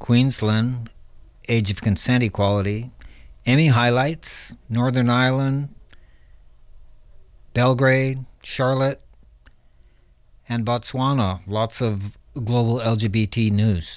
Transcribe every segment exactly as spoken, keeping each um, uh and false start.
Queensland, age of consent equality. Emmy highlights, Northern Ireland, Belgrade, Charlotte, and Botswana. Lots of global L G B T news.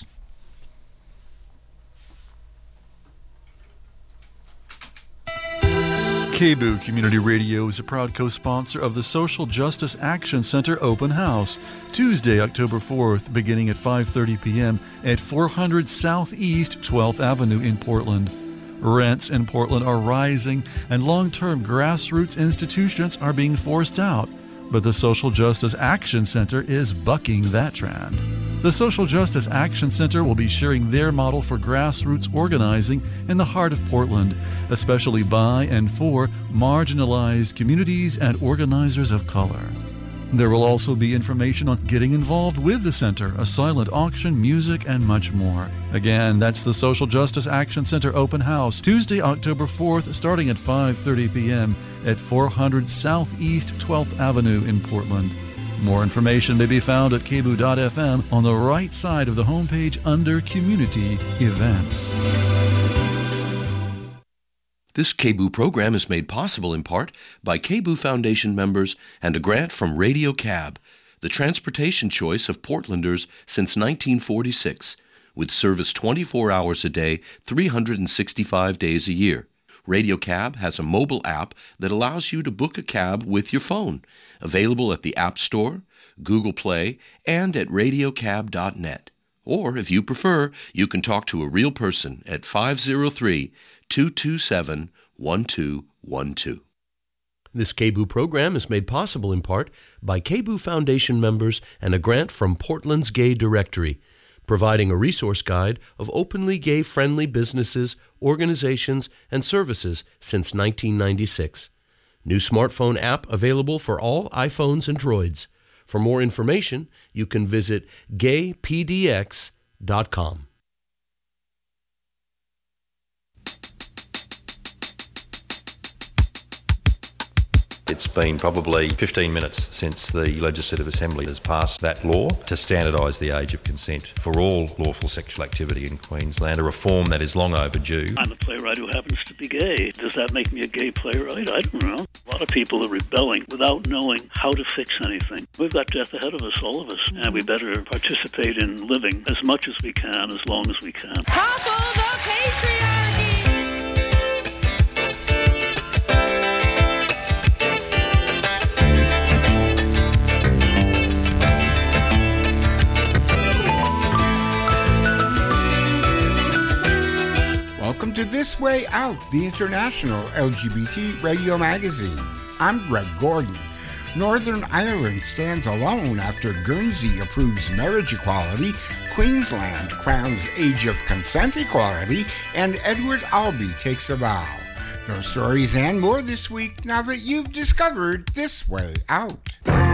K B U Community Radio is a proud co-sponsor of the Social Justice Action Center Open House, Tuesday, October fourth, beginning at five thirty p.m. at four hundred Southeast twelfth Avenue in Portland. Rents in Portland are rising, and long-term grassroots institutions are being forced out. But the Social Justice Action Center is bucking that trend. The Social Justice Action Center will be sharing their model for grassroots organizing in the heart of Portland, especially by and for marginalized communities and organizers of color. There will also be information on getting involved with the center, a silent auction, music, and much more. Again, that's the Social Justice Action Center Open House, Tuesday, October fourth, starting at five thirty p.m. at four hundred Southeast twelfth Avenue in Portland. More information may be found at k b u dot f m on the right side of the homepage under Community Events. This K B U program is made possible in part by K B U Foundation members and a grant from Radio Cab, the transportation choice of Portlanders since nineteen forty-six, with service twenty-four hours a day, three hundred sixty-five days a year. Radio Cab has a mobile app that allows you to book a cab with your phone, available at the App Store, Google Play, and at radio cab dot net. Or, if you prefer, you can talk to a real person at five oh three, two two seven, one two one two. This K B U program is made possible in part by K B U Foundation members and a grant from Portland's Gay Directory, providing a resource guide of openly gay-friendly businesses, organizations, and services since nineteen ninety-six. New smartphone app available for all iPhones and Droids. For more information, you can visit gay p d x dot com. It's been probably fifteen minutes since the Legislative Assembly has passed that law to standardise the age of consent for all lawful sexual activity in Queensland, a reform that is long overdue. I'm a playwright who happens to be gay. Does that make me a gay playwright? I don't know. A lot of people are rebelling without knowing how to fix anything. We've got death ahead of us, all of us, and we better participate in living as much as we can, as long as we can. Topple the patriarchy! Welcome to This Way Out, the international L G B T radio magazine. I'm Greg Gordon. Northern Ireland stands alone after Guernsey approves marriage equality, Queensland crowns age of consent equality, and Edward Albee takes a vow. Those stories and more this week now that you've discovered This Way Out.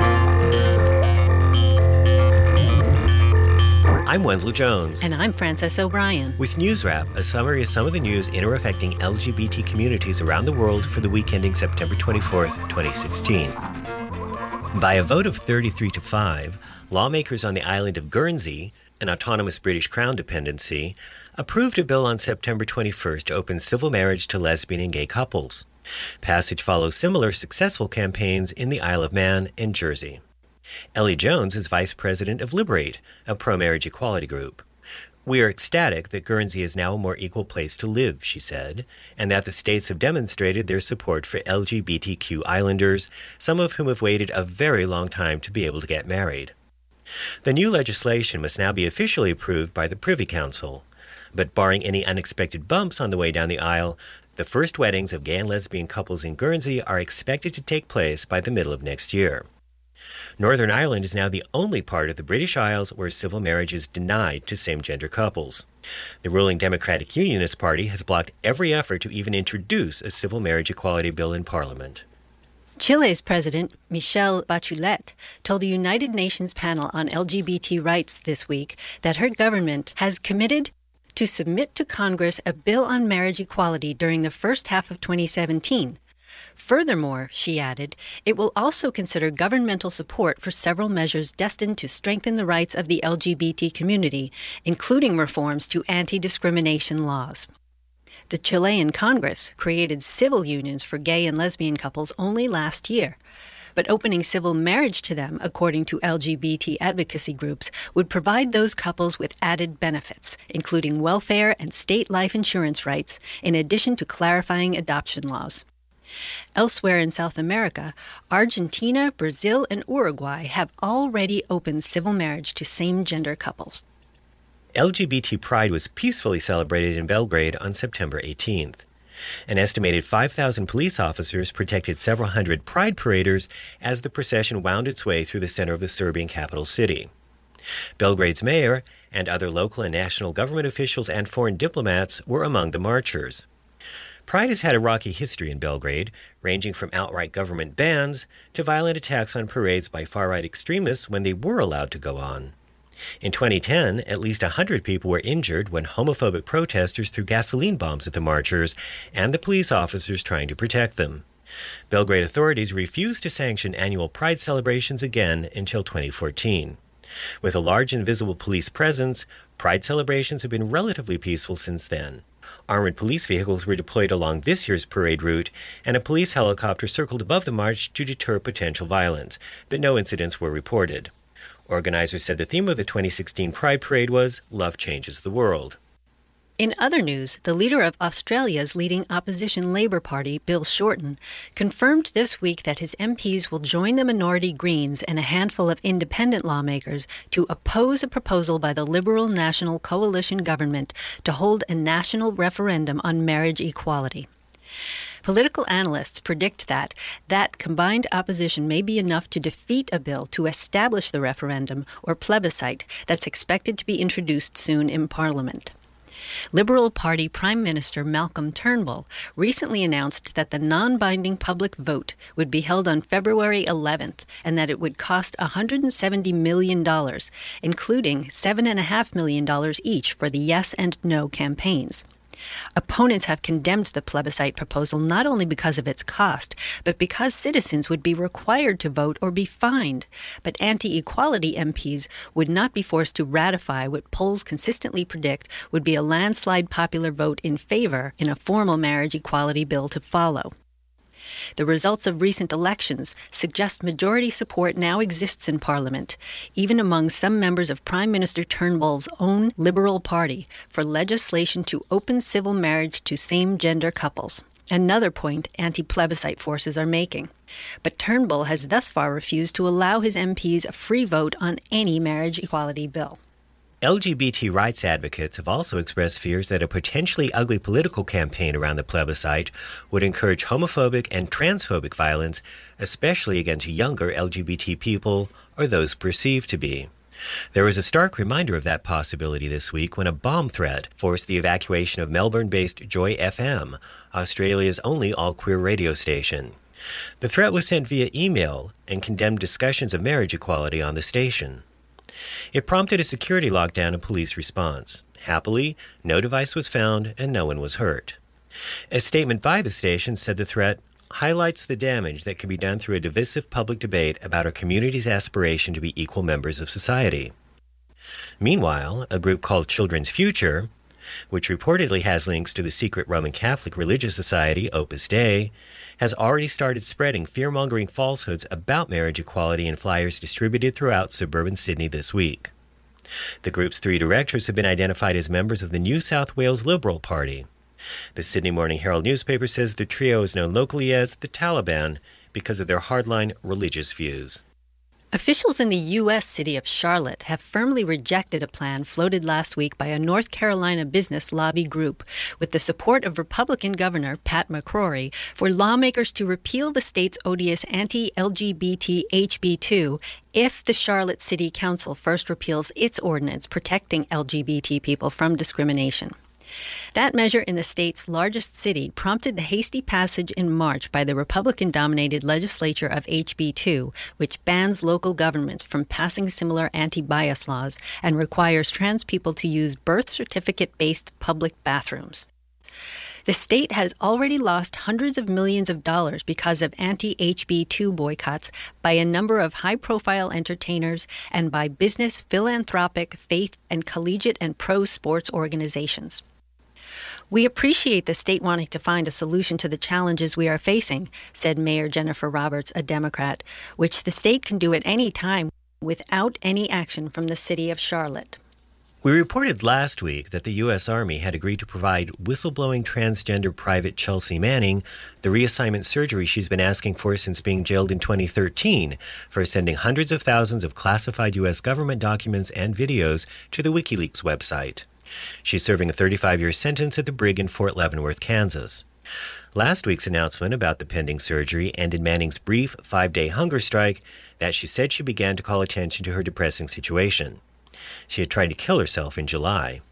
I'm Wenzel Jones. And I'm Frances O'Brien. With News Wrap, a summary of some of the news in or affecting L G B T communities around the world for the week ending September twenty-fourth, twenty sixteen. By a vote of thirty-three to five, lawmakers on the island of Guernsey, an autonomous British Crown dependency, approved a bill on September twenty-first to open civil marriage to lesbian and gay couples. Passage follows similar successful campaigns in the Isle of Man and Jersey. Ellie Jones is vice president of Liberate, a pro-marriage equality group. "We are ecstatic that Guernsey is now a more equal place to live," she said, and that the states have demonstrated their support for L G B T Q islanders, some of whom have waited a very long time to be able to get married. The new legislation must now be officially approved by the Privy Council. But barring any unexpected bumps on the way down the aisle, the first weddings of gay and lesbian couples in Guernsey are expected to take place by the middle of next year. Northern Ireland is now the only part of the British Isles where civil marriage is denied to same-gender couples. The ruling Democratic Unionist Party has blocked every effort to even introduce a civil marriage equality bill in Parliament. Chile's President, Michelle Bachelet, told the United Nations panel on L G B T rights this week that her government has committed to submit to Congress a bill on marriage equality during the first half of twenty seventeen. Furthermore, she added, it will also consider governmental support for several measures destined to strengthen the rights of the L G B T community, including reforms to anti-discrimination laws. The Chilean Congress created civil unions for gay and lesbian couples only last year, but opening civil marriage to them, according to L G B T advocacy groups, would provide those couples with added benefits, including welfare and state life insurance rights, in addition to clarifying adoption laws. Elsewhere in South America, Argentina, Brazil, and Uruguay have already opened civil marriage to same-gender couples. L G B T Pride was peacefully celebrated in Belgrade on September eighteenth. An estimated five thousand police officers protected several hundred Pride paraders as the procession wound its way through the center of the Serbian capital city. Belgrade's mayor and other local and national government officials and foreign diplomats were among the marchers. Pride has had a rocky history in Belgrade, ranging from outright government bans to violent attacks on parades by far-right extremists when they were allowed to go on. In twenty ten, at least one hundred people were injured when homophobic protesters threw gasoline bombs at the marchers and the police officers trying to protect them. Belgrade authorities refused to sanction annual Pride celebrations again until twenty fourteen. With a large invisible police presence, Pride celebrations have been relatively peaceful since then. Armored police vehicles were deployed along this year's parade route, and a police helicopter circled above the march to deter potential violence, but no incidents were reported. Organizers said the theme of the twenty sixteen Pride Parade was Love Changes the World. In other news, the leader of Australia's leading opposition Labour Party, Bill Shorten, confirmed this week that his M Ps will join the minority Greens and a handful of independent lawmakers to oppose a proposal by the Liberal National Coalition government to hold a national referendum on marriage equality. Political analysts predict that that combined opposition may be enough to defeat a bill to establish the referendum or plebiscite that's expected to be introduced soon in Parliament. Liberal Party Prime Minister Malcolm Turnbull recently announced that the non-binding public vote would be held on February eleventh and that it would cost one hundred seventy million dollars, including seven point five million dollars each for the yes and no campaigns. Opponents have condemned the plebiscite proposal not only because of its cost, but because citizens would be required to vote or be fined. But anti-equality M Ps would not be forced to ratify what polls consistently predict would be a landslide popular vote in favor in a formal marriage equality bill to follow. The results of recent elections suggest majority support now exists in Parliament, even among some members of Prime Minister Turnbull's own Liberal Party, for legislation to open civil marriage to same-gender couples, another point anti-plebiscite forces are making. But Turnbull has thus far refused to allow his M Ps a free vote on any marriage equality bill. L G B T rights advocates have also expressed fears that a potentially ugly political campaign around the plebiscite would encourage homophobic and transphobic violence, especially against younger L G B T people or those perceived to be. There was a stark reminder of that possibility this week when a bomb threat forced the evacuation of Melbourne-based Joy F M, Australia's only all-queer radio station. The threat was sent via email and condemned discussions of marriage equality on the station. It prompted a security lockdown and police response. Happily, no device was found and no one was hurt. A statement by the station said the threat highlights the damage that can be done through a divisive public debate about our community's aspiration to be equal members of society. Meanwhile, a group called Children's Future, which reportedly has links to the secret Roman Catholic religious society Opus Dei, has already started spreading fear-mongering falsehoods about marriage equality in flyers distributed throughout suburban Sydney this week. The group's three directors have been identified as members of the New South Wales Liberal Party. The Sydney Morning Herald newspaper says the trio is known locally as the Taliban because of their hardline religious views. Officials in the U S city of Charlotte have firmly rejected a plan floated last week by a North Carolina business lobby group with the support of Republican Governor Pat McCrory for lawmakers to repeal the state's odious anti-L G B T H B two if the Charlotte City Council first repeals its ordinance protecting L G B T people from discrimination. That measure in the state's largest city prompted the hasty passage in March by the Republican-dominated legislature of H B two, which bans local governments from passing similar anti-bias laws and requires trans people to use birth certificate-based public bathrooms. The state has already lost hundreds of millions of dollars because of anti-H B two boycotts by a number of high-profile entertainers and by business, philanthropic, faith, and collegiate and pro sports organizations. We appreciate the state wanting to find a solution to the challenges we are facing, said Mayor Jennifer Roberts, a Democrat, which the state can do at any time without any action from the city of Charlotte. We reported last week that the U S. Army had agreed to provide whistleblowing transgender Private Chelsea Manning the reassignment surgery she's been asking for since being jailed in twenty thirteen for sending hundreds of thousands of classified U S government documents and videos to the WikiLeaks website. She's serving a thirty-five-year sentence at the Brig in Fort Leavenworth, Kansas. Last week's announcement about the pending surgery ended Manning's brief five-day hunger strike that she said she began to call attention to her depressing situation. She had tried to kill herself in July.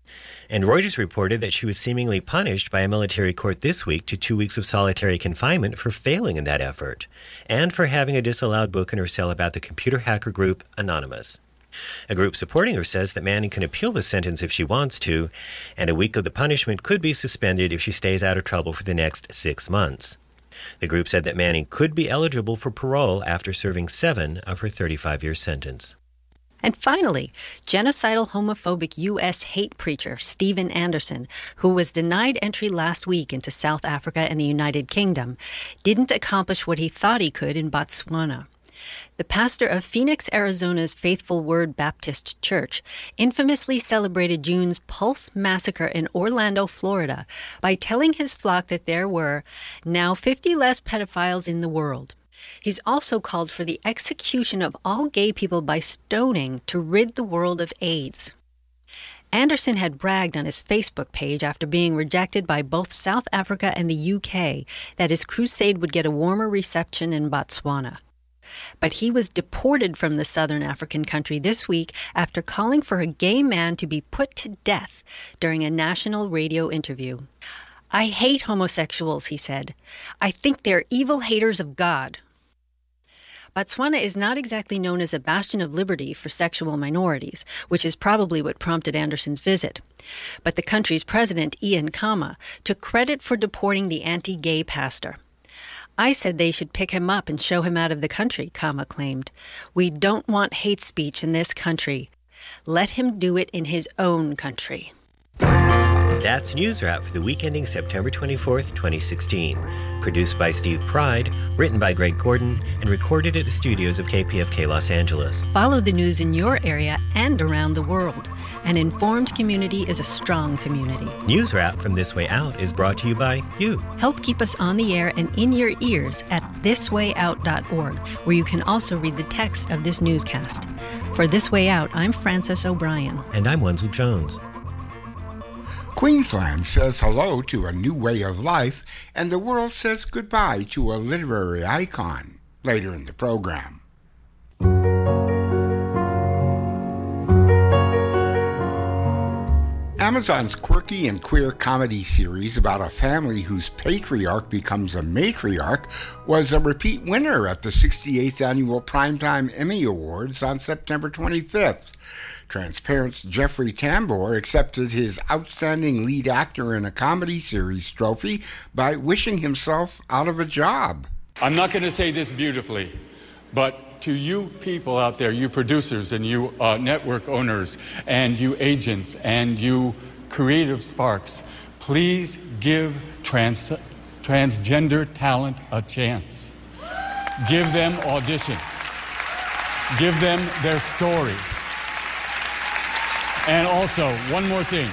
And Reuters reported that she was seemingly punished by a military court this week to two weeks of solitary confinement for failing in that effort, and for having a disallowed book in her cell about the computer hacker group Anonymous. A group supporting her says that Manning can appeal the sentence if she wants to, and a week of the punishment could be suspended if she stays out of trouble for the next six months. The group said that Manning could be eligible for parole after serving seven of her thirty-five-year sentence. And finally, genocidal homophobic U S hate preacher Steven Anderson, who was denied entry last week into South Africa and the United Kingdom, didn't accomplish what he thought he could in Botswana. The pastor of Phoenix, Arizona's Faithful Word Baptist Church infamously celebrated June's Pulse Massacre in Orlando, Florida, by telling his flock that there were now fifty less pedophiles in the world. He's also called for the execution of all gay people by stoning to rid the world of AIDS. Anderson had bragged on his Facebook page after being rejected by both South Africa and the U K that his crusade would get a warmer reception in Botswana. But he was deported from the southern African country this week after calling for a gay man to be put to death during a national radio interview. "I hate homosexuals," he said. "I think they're evil haters of God." Botswana is not exactly known as a bastion of liberty for sexual minorities, which is probably what prompted Anderson's visit. But the country's president, Ian Khama, took credit for deporting the anti-gay pastor. "I said they should pick him up and show him out of the country," Khama claimed. "We don't want hate speech in this country. Let him do it in his own country." That's News Wrap for the week ending September twenty-fourth, twenty sixteen. Produced by Steve Pride, written by Greg Gordon, and recorded at the studios of K P F K Los Angeles. Follow the news in your area and around the world. An informed community is a strong community. News Wrap from This Way Out is brought to you by you. Help keep us on the air and in your ears at this way out dot org, where you can also read the text of this newscast. For This Way Out, I'm Frances O'Brien. And I'm Wenzel Jones. Queensland says hello to a new way of life, and the world says goodbye to a literary icon. Later in the program. Amazon's quirky and queer comedy series about a family whose patriarch becomes a matriarch was a repeat winner at the sixty-eighth Annual Primetime Emmy Awards on September twenty-fifth. Transparent's Jeffrey Tambor accepted his Outstanding Lead Actor in a Comedy Series trophy by wishing himself out of a job. I'm not going to say this beautifully, but to you people out there, you producers and you uh, network owners and you agents and you creative sparks, please give trans- transgender talent a chance. Give them audition. Give them their story. And also, one more thing.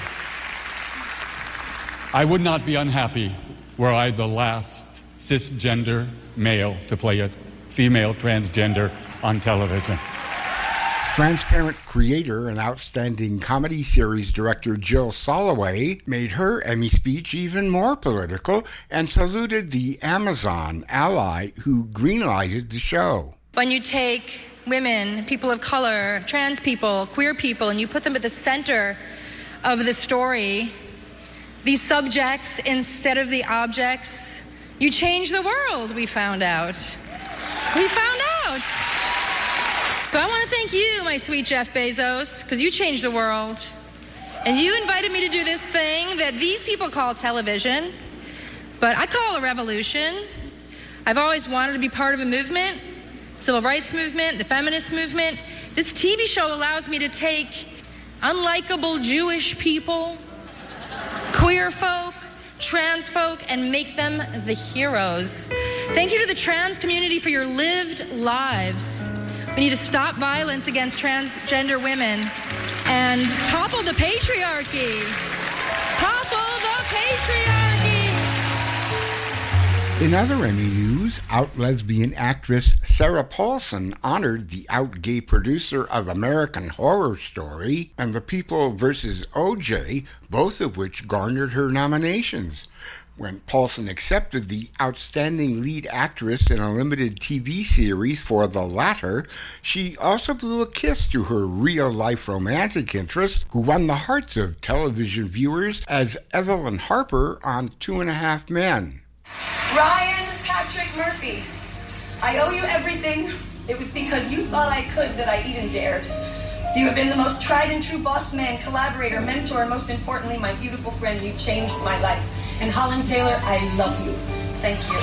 I would not be unhappy were I the last cisgender male to play a female transgender on television. Transparent creator and outstanding comedy series director Jill Soloway made her Emmy speech even more political and saluted the Amazon ally who greenlighted the show. When you take women, people of color, trans people, queer people, and you put them at the center of the story, these subjects instead of the objects, you change the world, we found out. We found out. But I want to thank you, my sweet Jeff Bezos, because you changed the world. And you invited me to do this thing that these people call television, but I call a revolution. I've always wanted to be part of a movement, civil rights movement, the feminist movement. This T V show allows me to take unlikable Jewish people, queer folk, trans folk, and make them the heroes. Thank you to the trans community for your lived lives. We need to stop violence against transgender women and topple the patriarchy. Topple the patriarchy. In other Emmy news, out lesbian actress Sarah Paulson honored the out gay producer of American Horror Story and The People versus O J, both of which garnered her nominations. When Paulson accepted the Outstanding Lead Actress in a Limited T V Series for the latter, she also blew a kiss to her real-life romantic interest, who won the hearts of television viewers as Evelyn Harper on Two and a Half Men. Ryan Patrick Murphy, I owe you everything. It was because you thought I could that I even dared. You have been the most tried and true boss man, collaborator, mentor, and most importantly, my beautiful friend. You changed my life. And Holland Taylor, I love you. Thank you.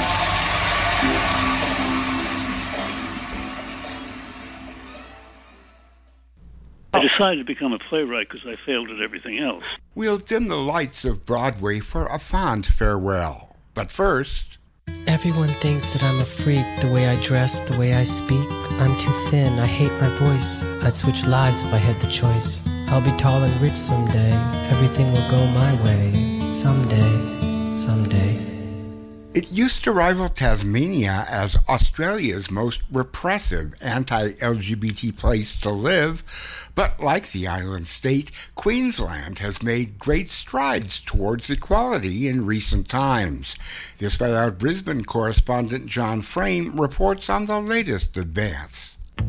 I decided to become a playwright because I failed at everything else. We'll dim the lights of Broadway for a fond farewell. But first... Everyone thinks that I'm a freak, the way I dress, the way I speak. I'm too thin, I hate my voice. I'd switch lives if I had the choice. I'll be tall and rich someday. Everything will go my way. Someday, someday. It used to rival Tasmania as Australia's most repressive anti-L G B T place to live, but like the island state, Queensland has made great strides towards equality in recent times. This by our Brisbane correspondent John Frame reports on the latest advance.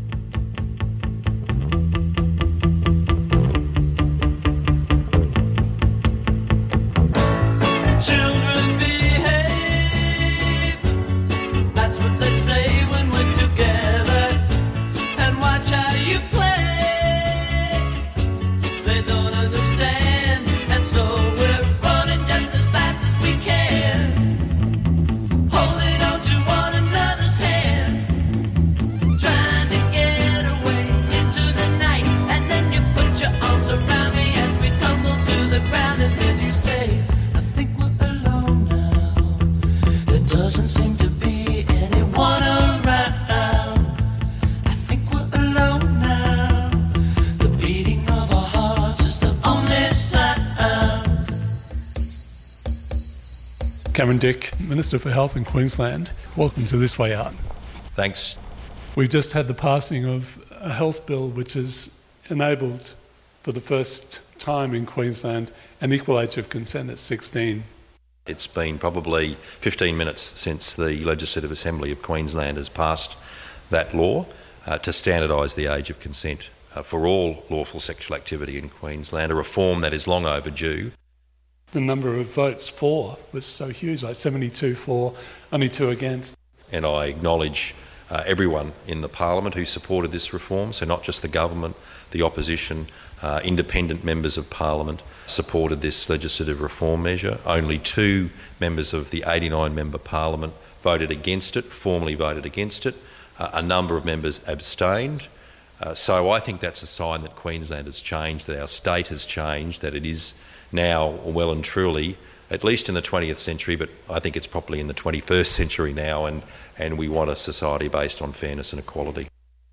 Cameron Dick, Minister for Health in Queensland. Welcome to This Way Out. Thanks. We've just had the passing of a health bill which has enabled, for the first time in Queensland, an equal age of consent at sixteen. It's been probably fifteen minutes since the Legislative Assembly of Queensland has passed that law uh, to standardise the age of consent uh, for all lawful sexual activity in Queensland, a reform that is long overdue. The number of votes for was so huge, like seventy-two for, only two against. And I acknowledge uh, everyone in the Parliament who supported this reform, so not just the government, the opposition, uh, independent members of Parliament supported this legislative reform measure. Only two members of the eighty-nine member Parliament voted against it, formally voted against it. Uh, a number of members abstained. Uh, so I think that's a sign that Queensland has changed, that our state has changed, that it is now well and truly, at least in the twentieth century, but I think it's probably in the twenty-first century now, and, and we want a society based on fairness and equality.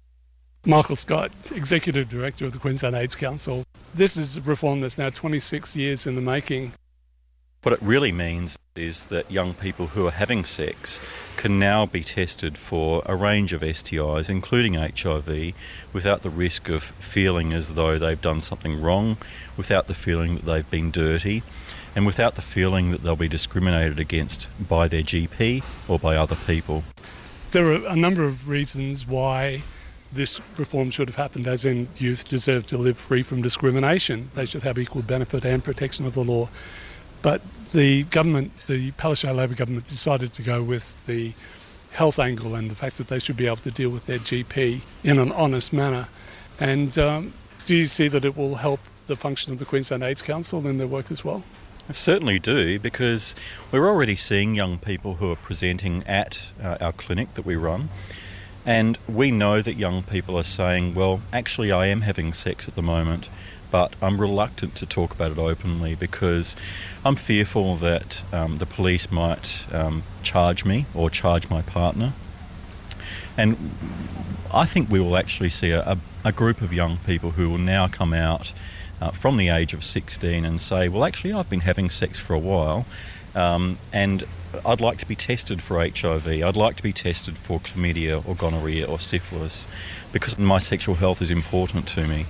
Michael Scott, Executive Director of the Queensland AIDS Council. This is a reform that's now twenty-six years in the making. What it really means is that young people who are having sex can now be tested for a range of S T Is, including H I V, without the risk of feeling as though they've done something wrong, without the feeling that they've been dirty, and without the feeling that they'll be discriminated against by their G P or by other people. There are a number of reasons why this reform should have happened, as in youth deserve to live free from discrimination. They should have equal benefit and protection of the law. But the government, the Palaszczuk Labor government, decided to go with the health angle and the fact that they should be able to deal with their G P in an honest manner. And um, do you see that it will help the function of the Queensland AIDS Council in their work as well? I certainly do, because we're already seeing young people who are presenting at uh, our clinic that we run, and we know that young people are saying, well, actually I am having sex at the moment, but I'm reluctant to talk about it openly because I'm fearful that um, the police might um, charge me or charge my partner. And I think we will actually see a, a, a group of young people who will now come out uh, from the age of sixteen and say, well, actually, I've been having sex for a while, um, and I'd like to be tested for H I V. I'd like to be tested for chlamydia or gonorrhea or syphilis because my sexual health is important to me.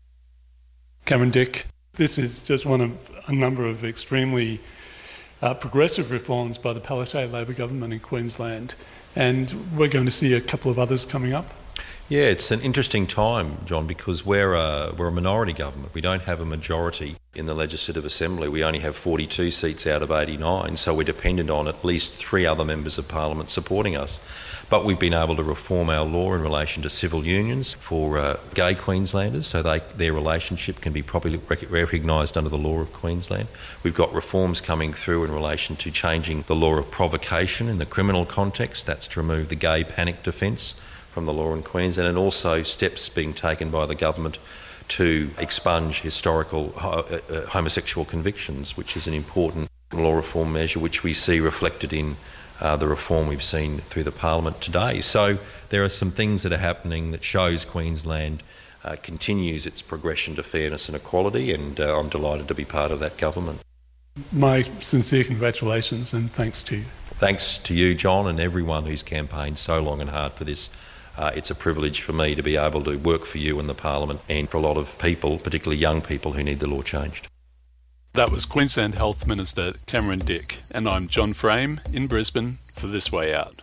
Cameron Dick, this is just one of a number of extremely uh, progressive reforms by the Palisade Labor government in Queensland, and we're going to see a couple of others coming up. Yeah, it's an interesting time, John, because we're a, we're a minority government. We don't have a majority in the Legislative Assembly. We only have forty-two seats out of eighty-nine, so we're dependent on at least three other members of Parliament supporting us. But we've been able to reform our law in relation to civil unions for uh, gay Queenslanders, so they, their relationship can be properly rec- recognised under the law of Queensland. We've got reforms coming through in relation to changing the law of provocation in the criminal context. That's to remove the gay panic defence from the law in Queensland, and also steps being taken by the government to expunge historical ho- uh, homosexual convictions, which is an important law reform measure which we see reflected in uh, the reform we've seen through the Parliament today. So there are some things that are happening that shows Queensland uh, continues its progression to fairness and equality, and uh, I'm delighted to be part of that government. My sincere congratulations and thanks to you. Thanks to you, John, and everyone who's campaigned so long and hard for this. Uh, it's a privilege for me to be able to work for you in the Parliament and for a lot of people, particularly young people, who need the law changed. That was Queensland Health Minister Cameron Dick, and I'm John Frame in Brisbane for This Way Out.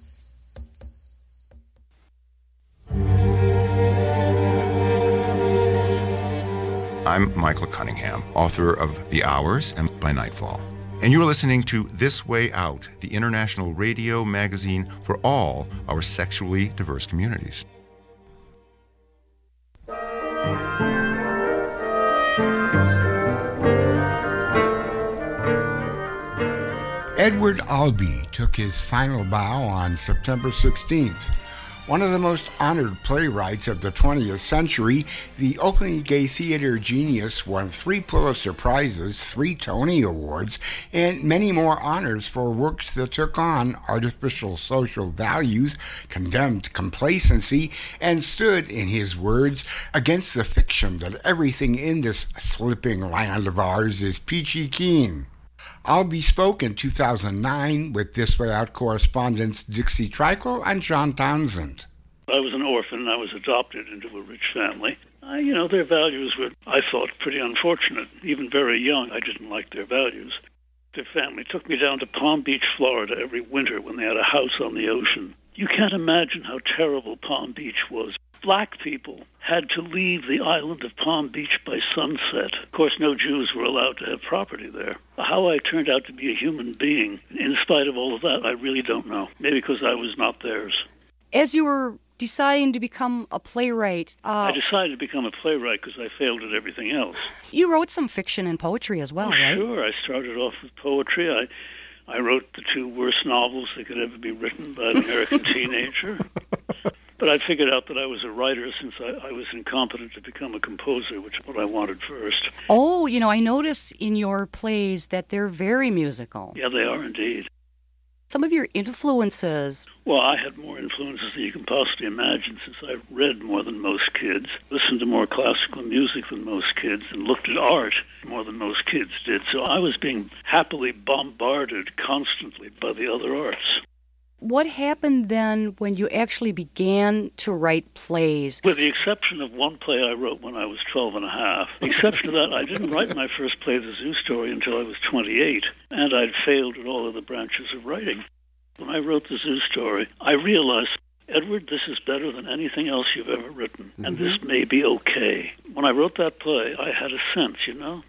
I'm Michael Cunningham, author of The Hours and By Nightfall. And you're listening to This Way Out, the international radio magazine for all our sexually diverse communities. Edward Albee took his final bow on September sixteenth. One of the most honored playwrights of the twentieth century, the openly gay theater genius won three Pulitzer Prizes, three Tony Awards, and many more honors for works that took on artificial social values, condemned complacency, and stood, in his words, against the fiction that everything in this slipping land of ours is peachy keen. Albee spoke in two thousand nine with This Way Out correspondents Dixie Trickle and John Townsend. I was an orphan. I was adopted into a rich family. I, you know, their values were, I thought, pretty unfortunate. Even very young, I didn't like their values. Their family took me down to Palm Beach, Florida every winter when they had a house on the ocean. You can't imagine how terrible Palm Beach was. Black people had to leave the island of Palm Beach by sunset. Of course, no Jews were allowed to have property there. How I turned out to be a human being, in spite of all of that, I really don't know. Maybe because I was not theirs. As you were deciding to become a playwright... Uh, I decided to become a playwright because I failed at everything else. You wrote some fiction and poetry as well, oh, right? Sure. I started off with poetry. I, I wrote the two worst novels that could ever be written by an American teenager. But I figured out that I was a writer since I, I was incompetent to become a composer, which is what I wanted first. Oh, you know, I notice in your plays that they're very musical. Yeah, they are indeed. Some of your influences. Well, I had more influences than you can possibly imagine since I read more than most kids, listened to more classical music than most kids, and looked at art more than most kids did. So I was being happily bombarded constantly by the other arts. What happened then when you actually began to write plays? With the exception of one play I wrote when I was twelve and a half. The exception of that, I didn't write my first play, The Zoo Story, until I was twenty-eight, and I'd failed at all other branches of writing. When I wrote The Zoo Story, I realized, Edward, this is better than anything else you've ever written, and mm-hmm. this may be okay. When I wrote that play, I had a sense, you know?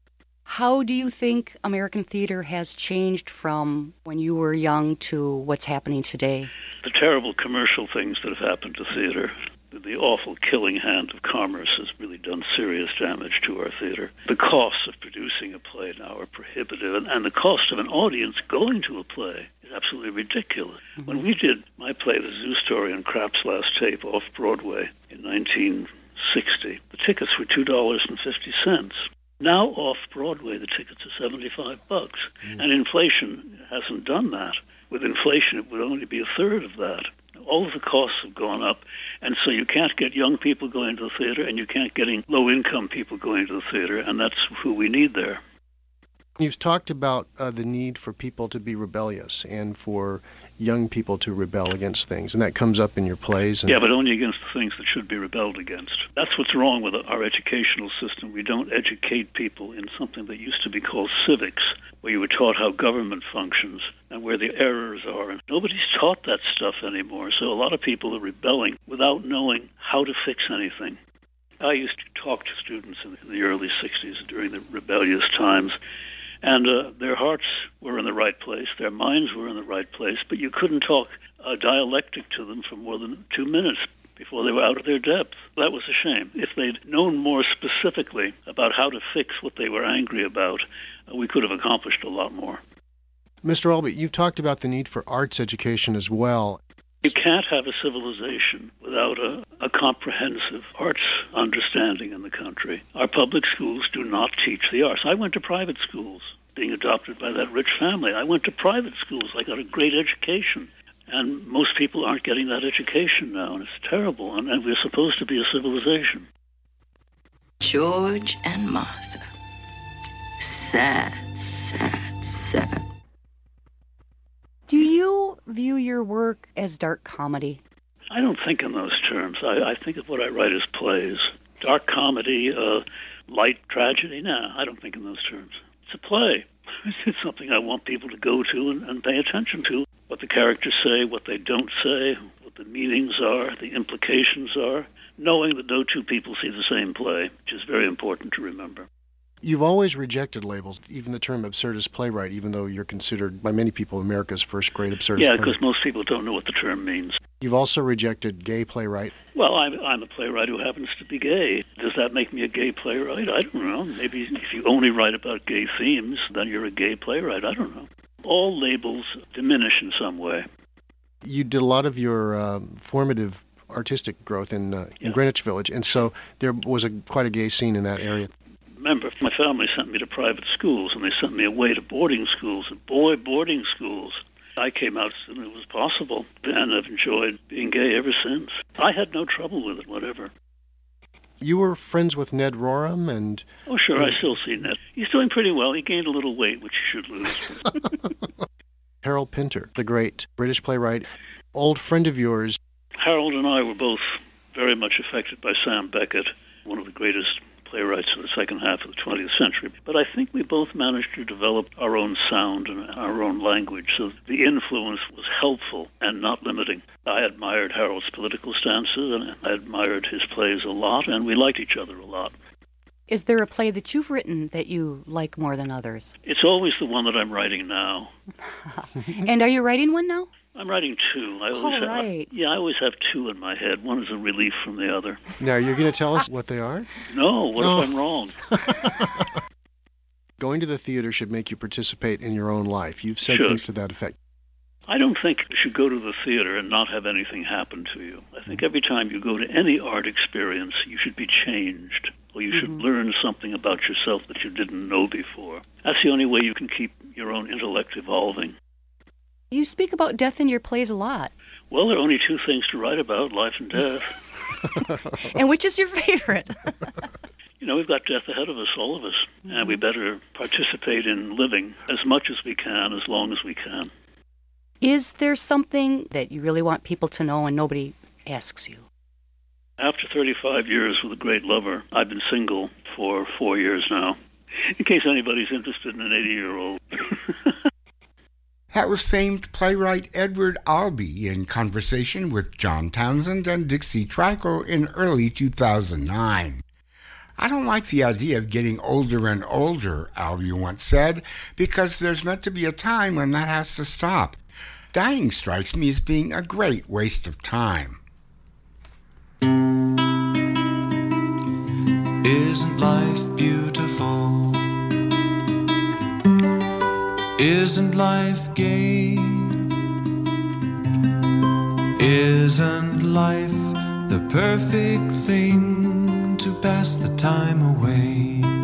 How do you think American theater has changed from when you were young to what's happening today? The terrible commercial things that have happened to theater. The awful killing hand of commerce has really done serious damage to our theater. The costs of producing a play now are prohibitive, and, and the cost of an audience going to a play is absolutely ridiculous. Mm-hmm. When we did my play, The Zoo Story, on Krapp's Last Tape off-Broadway in nineteen sixty, the tickets were two dollars and fifty cents. Now off-Broadway, the tickets are seventy-five bucks, mm. and inflation hasn't done that. With inflation, it would only be a third of that. All of the costs have gone up, and so you can't get young people going to the theater, and you can't get low-income people going to the theater, and that's who we need there. You've talked about uh, the need for people to be rebellious and for young people to rebel against things, and that comes up in your plays. And... Yeah, but only against the things that should be rebelled against. That's what's wrong with our educational system. We don't educate people in something that used to be called civics, where you were taught how government functions and where the errors are. And nobody's taught that stuff anymore, so a lot of people are rebelling without knowing how to fix anything. I used to talk to students in the early sixties during the rebellious times, and uh, their hearts were in the right place, their minds were in the right place, but you couldn't talk a dialectic to them for more than two minutes before they were out of their depth. That was a shame. If they'd known more specifically about how to fix what they were angry about, uh, we could have accomplished a lot more. Mister Albee, you've talked about the need for arts education as well. You can't have a civilization without a, a comprehensive arts understanding in the country. Our public schools do not teach the arts. I went to private schools, being adopted by that rich family. I went to private schools. I got a great education. And most people aren't getting that education now, and it's terrible. And, and we're supposed to be a civilization. George and Martha. Sad, sad, sad. Do you view your work as dark comedy? I don't think in those terms. I, I think of what I write as plays. Dark comedy, uh, light tragedy? No, I don't think in those terms. It's a play. It's something I want people to go to and, and pay attention to. What the characters say, what they don't say, what the meanings are, the implications are, knowing that no two people see the same play, which is very important to remember. You've always rejected labels, even the term absurdist playwright, even though you're considered by many people America's first great absurdist Yeah, playwright. because most people don't know what the term means. You've also rejected gay playwright. Well, I'm, I'm a playwright who happens to be gay. Does that make me a gay playwright? I don't know. Maybe if you only write about gay themes, then you're a gay playwright. I don't know. All labels diminish in some way. You did a lot of your uh, formative artistic growth in, uh, in yeah. Greenwich Village, and so there was a quite a gay scene in that area. Remember, my family sent me to private schools, and they sent me away to boarding schools, boy boarding schools. I came out as soon as it was possible, and I've enjoyed being gay ever since. I had no trouble with it, whatever. You were friends with Ned Rorem, and... Oh, sure, I still see Ned. He's doing pretty well. He gained a little weight, which he should lose. Harold Pinter, the great British playwright, old friend of yours. Harold and I were both very much affected by Sam Beckett, one of the greatest playwrights of the second half of the twentieth century. But I think we both managed to develop our own sound and our own language, so the influence was helpful and not limiting. I admired Harold's political stances, and I admired his plays a lot, and we liked each other a lot. Is there a play that you've written that you like more than others? It's always the one that I'm writing now. And are you writing one now? I'm writing two. I always All right. have, yeah, I always have two in my head. One is a relief from the other. Now, you're going to tell us what they are? No, what no. if I'm wrong? Going to the theater should make you participate in your own life. You've said Should. things to that effect. I don't think you should go to the theater and not have anything happen to you. I think every time you go to any art experience, you should be changed, or you should mm-hmm. learn something about yourself that you didn't know before. That's the only way you can keep your own intellect evolving. You speak about death in your plays a lot. Well, there are only two things to write about, life and death. And which is your favorite? You know, we've got death ahead of us, all of us, mm-hmm. and we better participate in living as much as we can, as long as we can. Is there something that you really want people to know and nobody asks you? After thirty-five years with a great lover, I've been single for four years now, in case anybody's interested in an eighty-year-old. That was famed playwright Edward Albee in conversation with John Townsend and Dixie Trickle in early two thousand nine. I don't like the idea of getting older and older, Albee once said, because there's meant to be a time when that has to stop. Dying strikes me as being a great waste of time. Isn't life beautiful? Isn't life gay? Isn't life the perfect thing to pass the time away?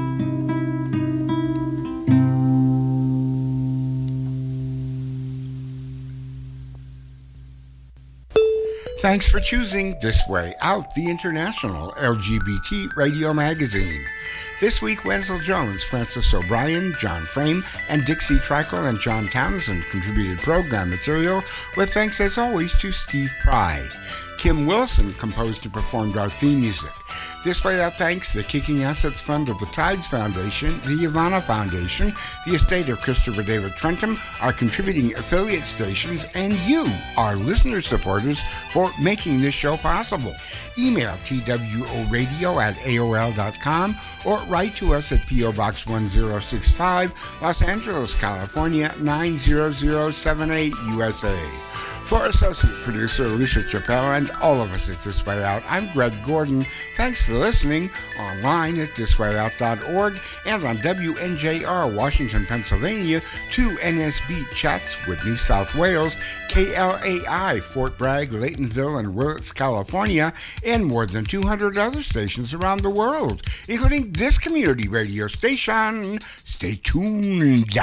Thanks for choosing This Way Out, the international L G B T radio magazine. This week, Wenzel Jones, Francis O'Brien, John Frame, and Dixie Trickle and John Townsend contributed program material, with thanks as always to Steve Pride. Kim Wilson composed and performed our theme music. This way out thanks the Kicking Assets Fund of the Tides Foundation, the Ivana Foundation, the estate of Christopher David Trentham, our contributing affiliate stations, and you, our listener supporters, for making this show possible. Email T W O radio at A O L dot com or write to us at P O Box one zero six five, Los Angeles, California nine zero zero seven eight, U S A. For associate producer Alicia Chappelle and all of us at This Way Out, I'm Greg Gordon. Thanks for listening online at this way out dot org and on W N J R Washington, Pennsylvania, two N S B Chatswood, New South Wales, K L A I Fort Bragg, Laytonville, and Willits, California, and more than two hundred other stations around the world, including this community radio station. Stay tuned.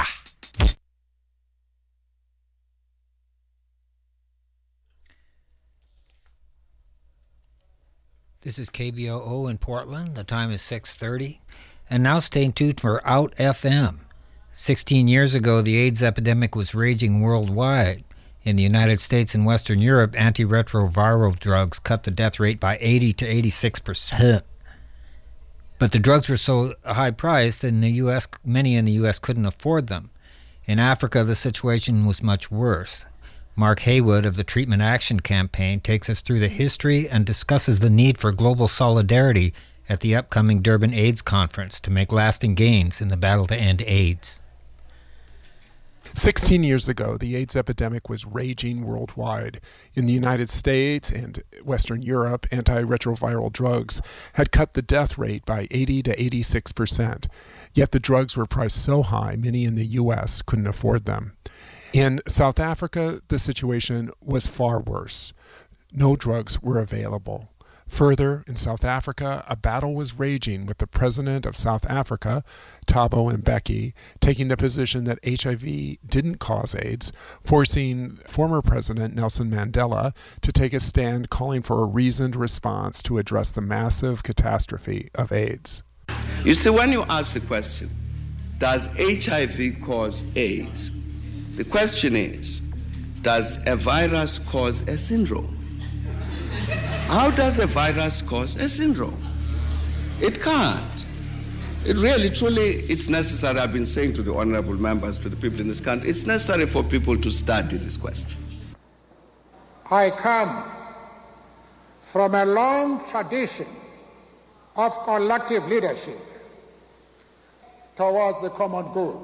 This is K B O O in Portland. The time is six thirty. And now stay tuned for Out F M. Sixteen years ago, the AIDS epidemic was raging worldwide. In the United States and Western Europe, antiretroviral drugs cut the death rate by eighty to eighty-six percent. But the drugs were so high-priced that in the U S, many in the U S couldn't afford them. In Africa, the situation was much worse. Mark Haywood of the Treatment Action Campaign takes us through the history and discusses the need for global solidarity at the upcoming Durban AIDS Conference to make lasting gains in the battle to end AIDS. Sixteen years ago, the AIDS epidemic was raging worldwide. In the United States and Western Europe, antiretroviral drugs had cut the death rate by eighty to eighty-six percent. Yet the drugs were priced so high, many in the U S couldn't afford them. In South Africa, the situation was far worse. No drugs were available. Further, in South Africa, a battle was raging with the president of South Africa, Thabo Mbeki, taking the position that H I V didn't cause AIDS, forcing former President Nelson Mandela to take a stand calling for a reasoned response to address the massive catastrophe of AIDS. You see, when you ask the question, does H I V cause AIDS? The question is, does a virus cause a syndrome? How does a virus cause a syndrome? It can't. It really, truly, it's necessary. I've been saying to the honorable members, to the people in this country, it's necessary for people to study this question. I come from a long tradition of collective leadership towards the common good.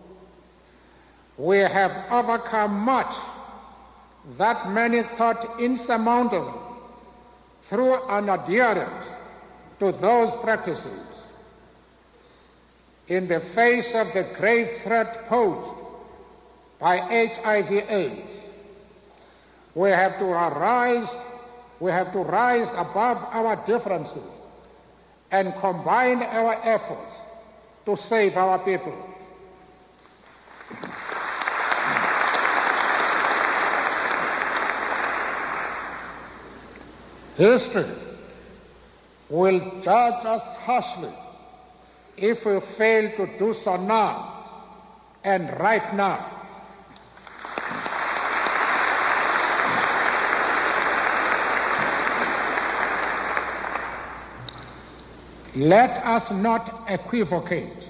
We have overcome much that many thought insurmountable through an adherence to those practices. In the face of the grave threat posed by H I V AIDS, we have to arise, we have to rise above our differences and combine our efforts to save our people. History will judge us harshly if we fail to do so now and right now. Let us not equivocate.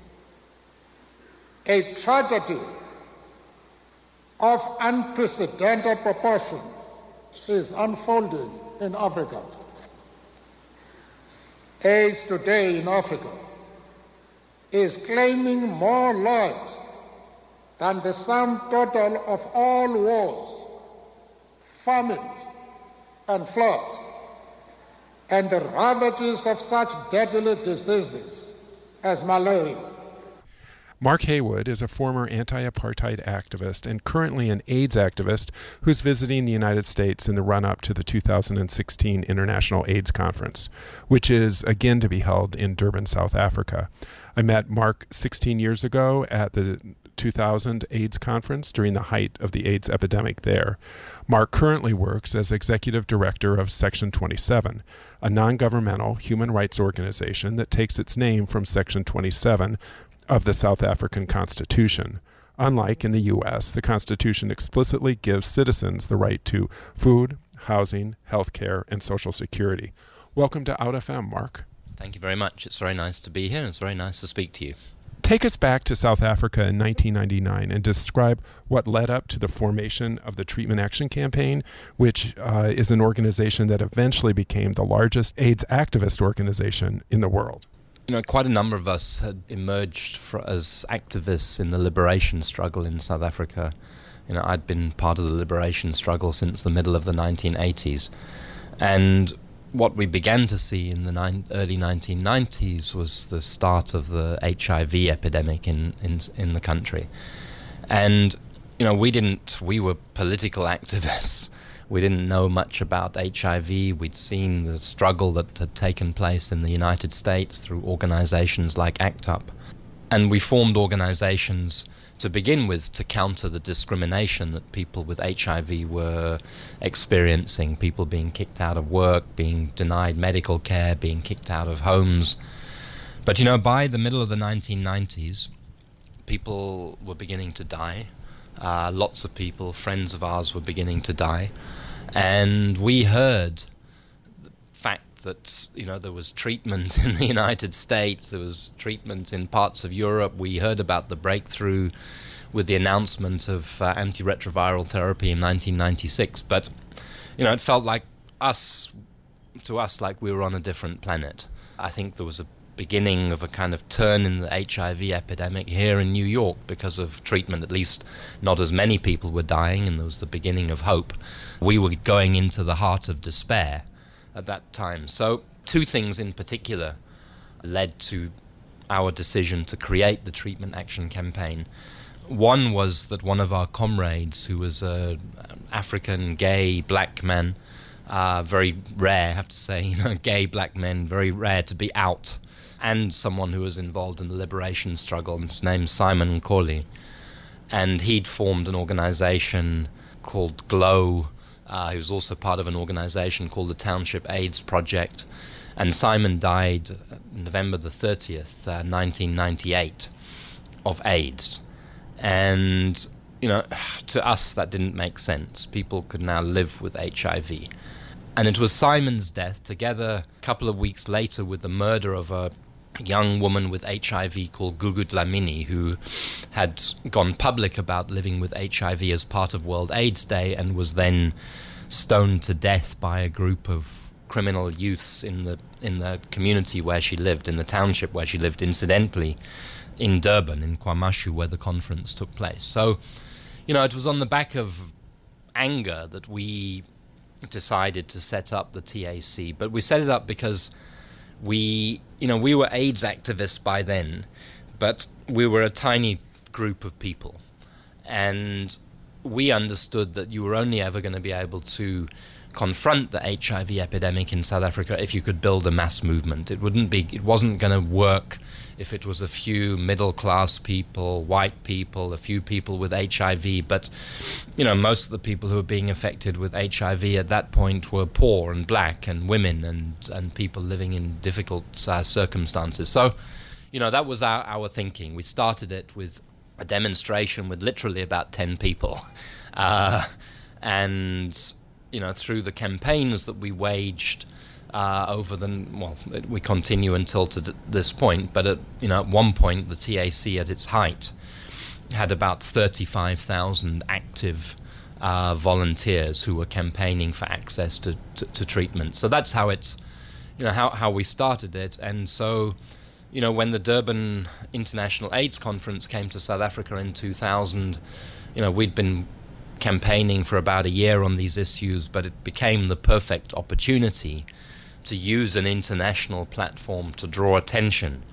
A tragedy of unprecedented proportion is unfolding in Africa. AIDS today in Africa is claiming more lives than the sum total of all wars, famines, and floods, and the ravages of such deadly diseases as malaria. Mark Haywood is a former anti-apartheid activist and currently an AIDS activist who's visiting the United States in the run-up to the two thousand sixteen International AIDS Conference, which is again to be held in Durban, South Africa. I met Mark sixteen years ago at the two thousand AIDS conference during the height of the AIDS epidemic there. Mark currently works as executive director of Section twenty-seven, a non-governmental human rights organization that takes its name from Section twenty-seven of the South African Constitution. Unlike in the U S, the Constitution explicitly gives citizens the right to food, housing, health care, and social security. Welcome to Out F M, Mark. Thank you very much. It's very nice to be here, and it's very nice to speak to you. Take us back to South Africa in nineteen ninety-nine and describe what led up to the formation of the Treatment Action Campaign, which uh, is an organization that eventually became the largest AIDS activist organization in the world. You know, quite a number of us had emerged for, as activists in the liberation struggle in South Africa. You know, I'd been part of the liberation struggle since the middle of the nineteen eighties. And what we began to see in the nine, early nineteen nineties was the start of the H I V epidemic in, in, in the country. And, you know, we didn't, we were political activists. We didn't know much about H I V. We'd seen the struggle that had taken place in the United States through organizations like ACT UP. And we formed organizations to begin with to counter the discrimination that people with H I V were experiencing, people being kicked out of work, being denied medical care, being kicked out of homes. But, you know, by the middle of the nineteen nineties, people were beginning to die. Uh, lots of people, friends of ours, were beginning to die. And we heard the fact that, you know, there was treatment in the United States, there was treatment in parts of Europe. We heard about the breakthrough with the announcement of uh, antiretroviral therapy in nineteen ninety-six. But, you know, it felt like us, to us, like we were on a different planet. I think there was a beginning of a kind of turn in the H I V epidemic here in New York because of treatment. At least not as many people were dying, and there was the beginning of hope. We were going into the heart of despair at that time. So two things in particular led to our decision to create the Treatment Action Campaign. One was that one of our comrades, who was an African gay black man, uh, very rare, I have to say, you know, gay black men, very rare to be out, and someone who was involved in the liberation struggle. His name's Simon Nkoli. And he'd formed an organization called GLOW. Uh, he was also part of an organization called the Township AIDS Project. And Simon died November the thirtieth, uh, nineteen ninety-eight, of AIDS. And, you know, to us that didn't make sense. People could now live with H I V. And it was Simon's death, together a couple of weeks later with the murder of a young woman with H I V called Gugu Dlamini, who had gone public about living with H I V as part of World AIDS Day and was then stoned to death by a group of criminal youths in the in the community where she lived, in the township where she lived, incidentally, in Durban, in KwaMashu, where the conference took place. So, you know, it was on the back of anger that we decided to set up the T A C. But we set it up because we, you know, we were AIDS activists by then, but we were a tiny group of people. And we understood that you were only ever going to be able to confront the H I V epidemic in South Africa if you could build a mass movement. It wouldn't be, it wasn't going to work if it was a few middle-class people, white people, a few people with H I V. But, you know, most of the people who were being affected with H I V at that point were poor and black and women and, and people living in difficult uh, circumstances. So, you know, that was our, our thinking. We started it with a demonstration with literally about ten people. Uh, and, you know, through the campaigns that we waged Uh, over the, well, we continue until to d- this point, but at, you know, at one point the T A C at its height had about thirty-five thousand active uh, volunteers who were campaigning for access to, to, to treatment. So that's how it's, you know, how, how we started it. And so, you know, when the Durban International AIDS Conference came to South Africa in two thousand, you know, we'd been campaigning for about a year on these issues, but it became the perfect opportunity to use an international platform to draw attention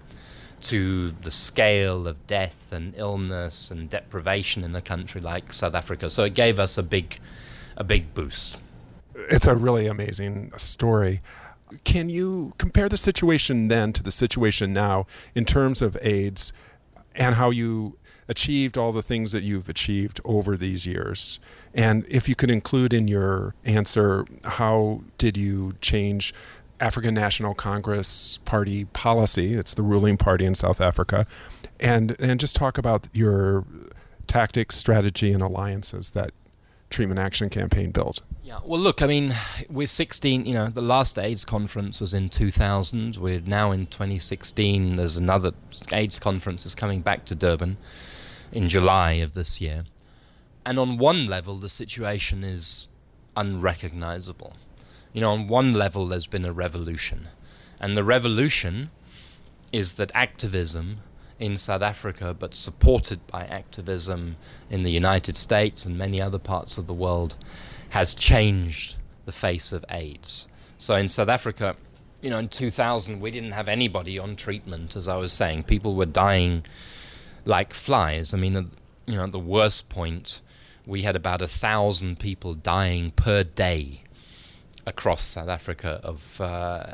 to the scale of death and illness and deprivation in a country like South Africa. So it gave us a big, a big boost. It's a really amazing story. Can you compare the situation then to the situation now in terms of AIDS and how you achieved all the things that you've achieved over these years? And if you could include in your answer, how did you change African National Congress Party policy? It's the ruling party in South Africa. And, and just talk about your tactics, strategy, and alliances that Treatment Action Campaign built. Yeah, well, look, I mean, we're sixteen, you know, the last AIDS conference was in two thousand. We're now in twenty sixteen. There's another AIDS conference is coming back to Durban in July of this year. And on one level, the situation is unrecognizable. You know, on one level, there's been a revolution. And the revolution is that activism in South Africa, but supported by activism in the United States and many other parts of the world, has changed the face of AIDS. So in South Africa, you know, in two thousand, we didn't have anybody on treatment, as I was saying. People were dying like flies. I mean, uh, you know, at the worst point, we had about a thousand people dying per day across South Africa of uh,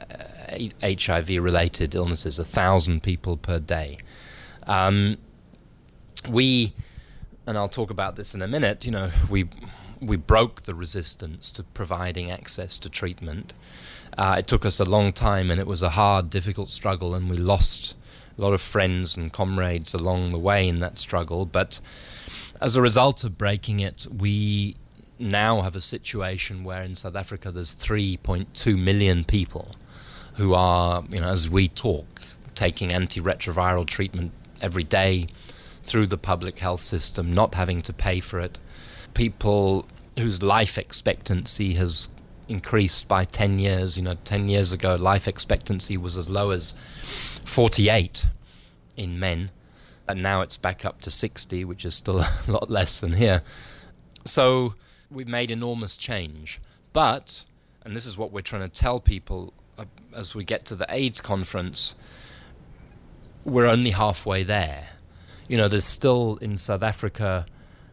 H I V-related illnesses, a thousand people per day. Um, we, and I'll talk about this in a minute, you know, we we broke the resistance to providing access to treatment. Uh, it took us a long time, and it was a hard, difficult struggle, and we lost a lot of friends and comrades along the way in that struggle. But as a result of breaking it, we now have a situation where in South Africa there's three point two million people who are, you know, as we talk, taking antiretroviral treatment every day through the public health system, not having to pay for it. People whose life expectancy has increased by ten years. You know, ten years ago, life expectancy was as low as forty-eight in men, and now it's back up to sixty, which is still a lot less than here. So we've made enormous change. But, and this is what we're trying to tell people uh, as we get to the AIDS conference, we're only halfway there. You know, there's still in South Africa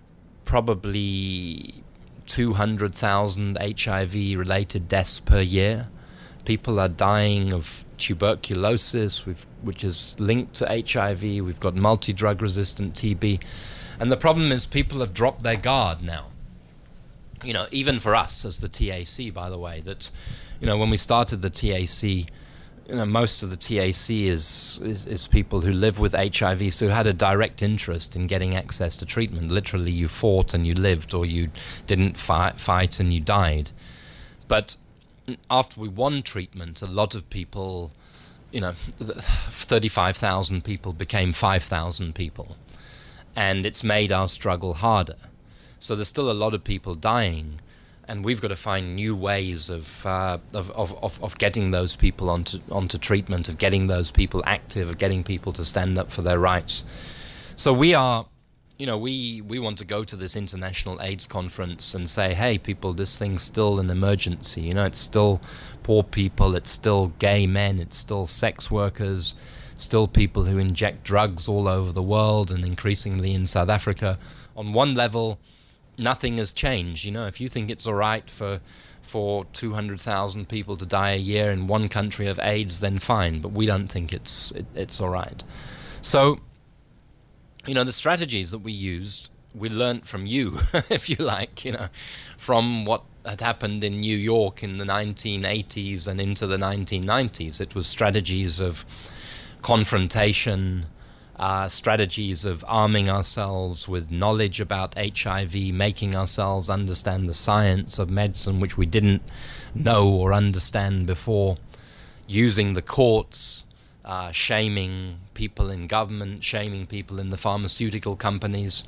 probably two hundred thousand H I V-related deaths per year. People are dying of tuberculosis, we've, which is linked to H I V. We've got multi-drug-resistant T B. And the problem is people have dropped their guard now. You know, even for us as the T A C, by the way, that, you know, when we started the T A C, you know, most of the T A C is, is is people who live with H I V, so who had a direct interest in getting access to treatment. Literally, you fought and you lived, or you didn't fight, fight and you died. But after we won treatment, a lot of people, you know, thirty-five thousand people became five thousand people. And it's made our struggle harder. So there's still a lot of people dying. And we've got to find new ways of, uh, of, of, of, of getting those people onto, onto treatment, of getting those people active, of getting people to stand up for their rights. So we are, you know, we, we want to go to this international AIDS conference and say, hey, people, this thing's still an emergency. You know, it's still poor people, it's still gay men, it's still sex workers, still people who inject drugs all over the world and increasingly in South Africa. On one level, nothing has changed. You know, if you think it's all right for for two hundred thousand people to die a year in one country of AIDS, then fine. But we don't think it's it, it's all right. So, you know, the strategies that we used, we learnt from you, if you like, you know, from what had happened in New York in the nineteen eighties and into the nineteen nineties. It was strategies of confrontation, Uh, strategies of arming ourselves with knowledge about H I V, making ourselves understand the science of medicine, which we didn't know or understand before, using the courts, uh, shaming people in government, shaming people in the pharmaceutical companies.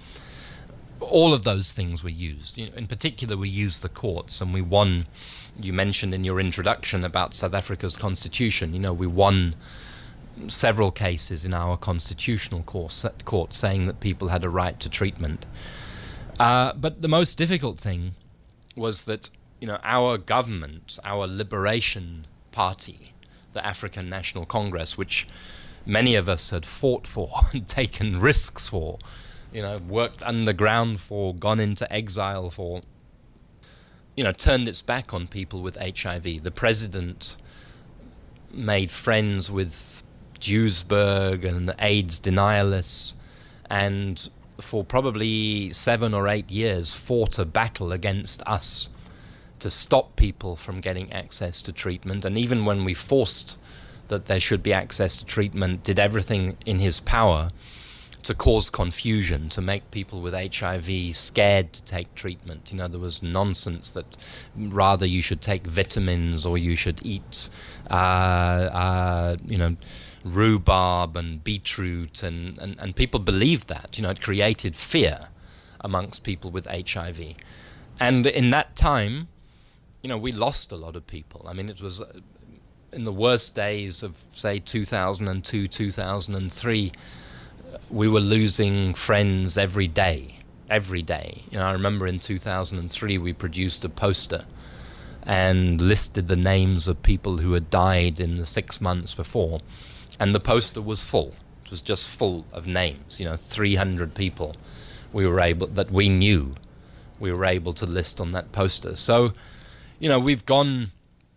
All of those things were used. You know, in particular, we used the courts, and we won. You mentioned in your introduction about South Africa's constitution. You know, we won several cases in our constitutional court, court saying that people had a right to treatment. Uh, but the most difficult thing was that, you know, our government, our liberation party, the African National Congress, which many of us had fought for and taken risks for, you know, worked underground for, gone into exile for, you know, turned its back on people with H I V. The president made friends with Duisberg and the AIDS denialists, and for probably seven or eight years fought a battle against us to stop people from getting access to treatment. And even when we forced that there should be access to treatment, did everything in his power to cause confusion, to make people with H I V scared to take treatment. You know, there was nonsense that rather you should take vitamins or you should eat, uh, uh, you know, rhubarb and beetroot, and, and, and people believed that. You know, it created fear amongst people with H I V. And in that time, you know, we lost a lot of people. I mean, it was uh, in the worst days of, say, two thousand two, two thousand three, we were losing friends every day, every day. You know, I remember in two thousand three we produced a poster and listed the names of people who had died in the six months before, and the poster was full. It was just full of names, you know, three hundred people we were able, that we knew, we were able to list on that poster. So, you know, we've gone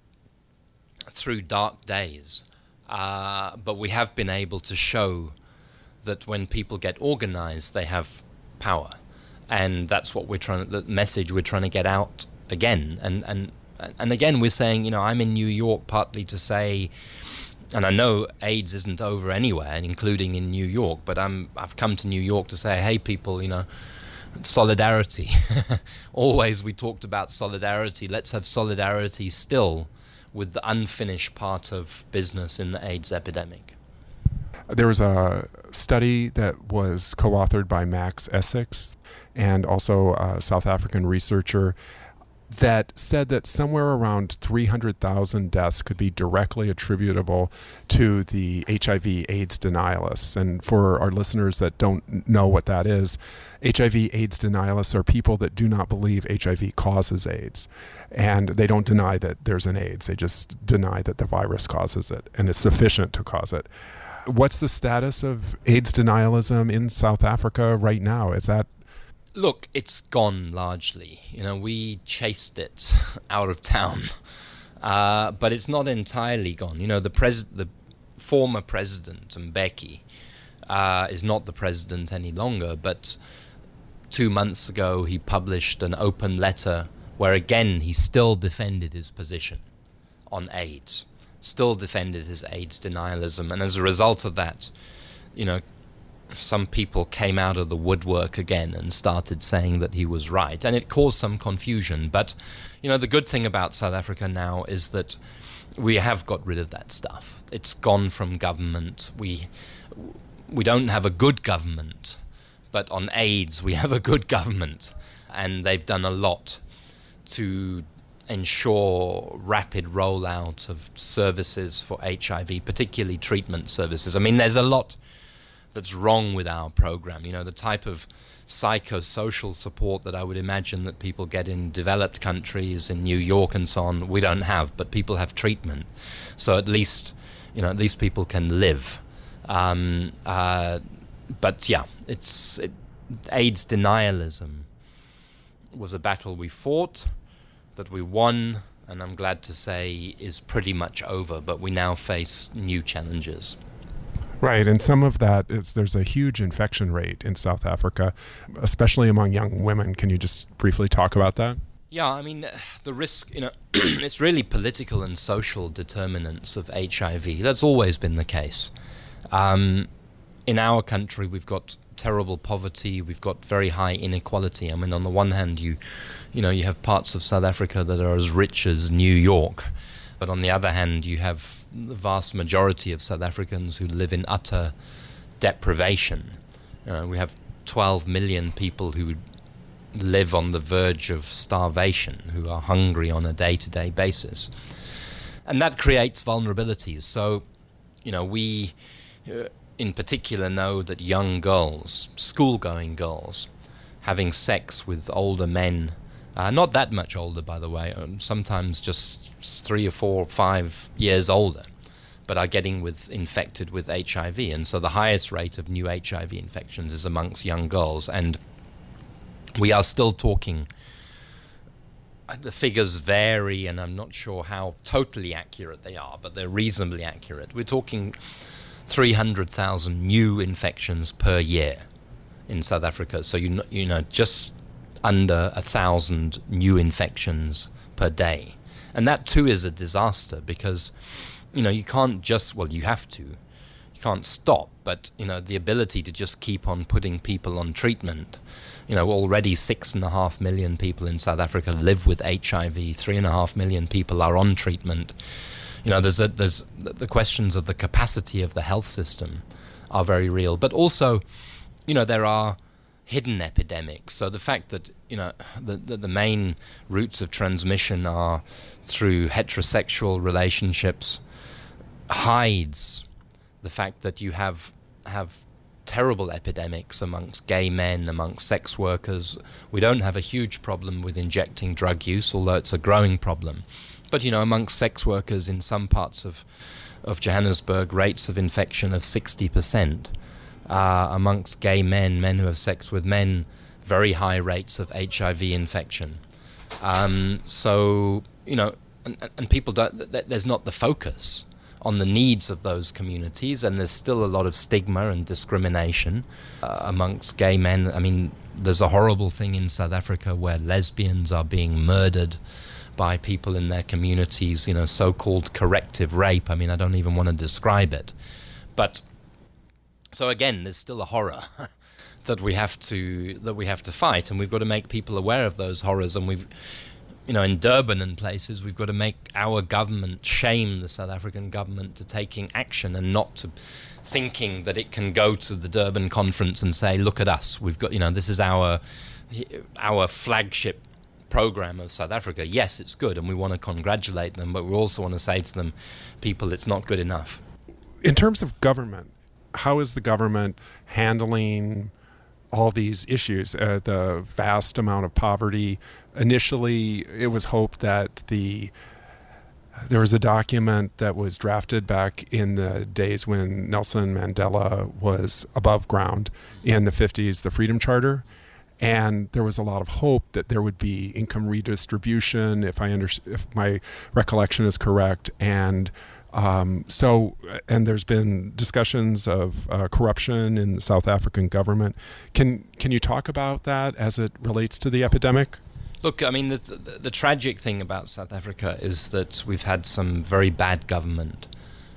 through dark days, uh, but we have been able to show that when people get organized, they have power. And that's what we're trying to, the message we're trying to get out again. And, and, and again, we're saying, you know, I'm in New York partly to say, and I know AIDS isn't over anywhere, including in New York, but I'm, I've come to New York to say, hey, people, you know, solidarity. Always we talked about solidarity. Let's have solidarity still with the unfinished part of business in the AIDS epidemic. There was a study that was co-authored by Max Essex and also a South African researcher that said that somewhere around three hundred thousand deaths could be directly attributable to the H I V AIDS denialists. And for our listeners that don't know what that is, H I V AIDS denialists are people that do not believe H I V causes AIDS. And they don't deny that there's an AIDS. They just deny that the virus causes it and is sufficient to cause it. What's the status of AIDS denialism in South Africa right now? Is that... Look, it's gone largely. You know, we chased it out of town, uh, but it's not entirely gone. You know, the pres- the former president, Mbeki, uh, is not the president any longer, but two months ago he published an open letter where again he still defended his position on AIDS. Still defended his AIDS denialism, and as a result of that, you know, some people came out of the woodwork again and started saying that he was right, and it caused some confusion. But, you know, the good thing about South Africa now is that we have got rid of that stuff. It's gone from government. We we don't have a good government, but on AIDS we have a good government, and they've done a lot to ensure rapid rollout of services for H I V, particularly treatment services. I mean, there's a lot that's wrong with our program. You know, the type of psychosocial support that I would imagine that people get in developed countries, in New York and so on, we don't have, but people have treatment. So at least, you know, at least people can live. Um, uh, but yeah, it's it, AIDS denialism was a battle we fought, that we won, and I'm glad to say is pretty much over, but we now face new challenges. Right, and some of that is there's a huge infection rate in South Africa, especially among young women. Can you just briefly talk about that? Yeah, I mean, the risk, you know, it's really political and social determinants of H I V. That's always been the case. Um, in our country, we've got terrible poverty, we've got very high inequality. I mean, on the one hand, you you know, you have parts of South Africa that are as rich as New York, but on the other hand, you have the vast majority of South Africans who live in utter deprivation. You know, we have twelve million people who live on the verge of starvation, who are hungry on a day-to-day basis. And that creates vulnerabilities. So, you know, we... Uh, in particular know that young girls, school-going girls, having sex with older men Uh, not that much older, by the way, um, sometimes just three or four or five years older, but are getting with infected with H I V. And so the highest rate of new H I V infections is amongst young girls. And we are still talking, the figures vary, and I'm not sure how totally accurate they are, but they're reasonably accurate. We're talking three hundred thousand new infections per year in South Africa. So, you know, you know just under a thousand new infections per day. And that too is a disaster because, you know, you can't just, well, you have to, you can't stop, but, you know, the ability to just keep on putting people on treatment. You know, already six and a half million people in South Africa live with H I V, three and a half million people are on treatment. You know, there's a, there's the questions of the capacity of the health system are very real, but also, you know, there are hidden epidemics. So the fact that, you know, the, the, the main routes of transmission are through heterosexual relationships hides the fact that you have have terrible epidemics amongst gay men, amongst sex workers. We don't have a huge problem with injecting drug use, although it's a growing problem. But, you know, amongst sex workers in some parts of, of Johannesburg, rates of infection of sixty percent. Uh, amongst gay men, men who have sex with men, very high rates of H I V infection. Um, so, you know, and, and people don't, th- there's not the focus on the needs of those communities, and there's still a lot of stigma and discrimination uh, amongst gay men. I mean, there's a horrible thing in South Africa where lesbians are being murdered by people in their communities, you know, so-called corrective rape. I mean, I don't even want to describe it. But so again, there's still a horror that we have to that we have to fight, and we've got to make people aware of those horrors. And we've, you know, in Durban and places, we've got to make our government shame the South African government to taking action and not to thinking that it can go to the Durban conference and say, "Look at us, we've got, you know, this is our our flagship program of South Africa. Yes, it's good, and we want to congratulate them, but we also want to say to them, people, it's not good enough." In terms of government, how is the government handling all these issues? Uh, the vast amount of poverty. Initially, it was hoped that the there was a document that was drafted back in the days when Nelson Mandela was above ground in the fifties, the Freedom Charter. And there was a lot of hope that there would be income redistribution, if I under, if my recollection is correct, and um, so and there's been discussions of uh, corruption in the South African government. Can can you talk about that as it relates to the epidemic? Look, I mean, the, the, the tragic thing about South Africa is that we've had some very bad government.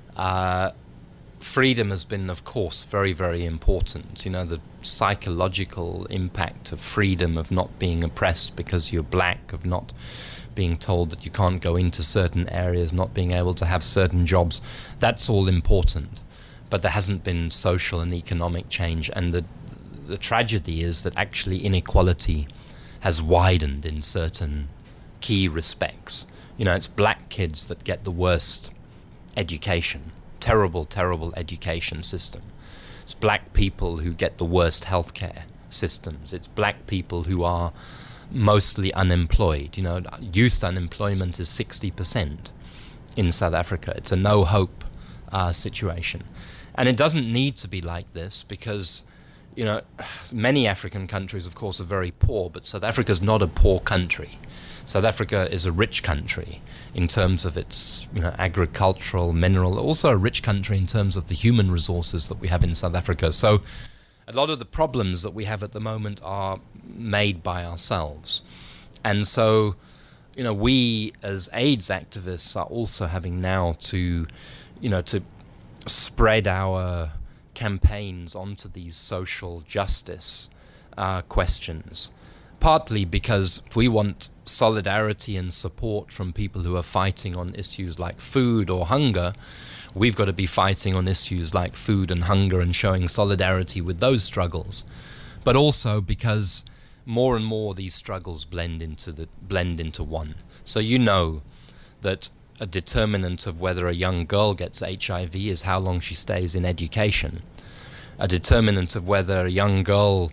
Uh, freedom has been, of course, very, very important. You know, the psychological impact of freedom, of not being oppressed because you're black, of not being told that you can't go into certain areas, not being able to have certain jobs, that's all important. But there hasn't been social and economic change. And the, the tragedy is that actually inequality has widened in certain key respects. You know, it's black kids that get the worst education. Terrible, terrible education system. It's black people who get the worst healthcare systems. It's black people who are mostly unemployed. You know, youth unemployment is sixty percent in South Africa. It's a no-hope uh, situation. And it doesn't need to be like this because, you know, many African countries, of course, are very poor, but South Africa is not a poor country. South Africa is a rich country in terms of its, you know, agricultural, mineral, also a rich country in terms of the human resources that we have in South Africa. So a lot of the problems that we have at the moment are made by ourselves. And so, you know, we as AIDS activists are also having now to, you know, to spread our campaigns onto these social justice uh, questions. Partly because we want solidarity and support from people who are fighting on issues like food or hunger. We've got to be fighting on issues like food and hunger and showing solidarity with those struggles. But also because more and more these struggles blend into the blend into one. So you know that a determinant of whether a young girl gets H I V is how long she stays in education. A determinant of whether a young girl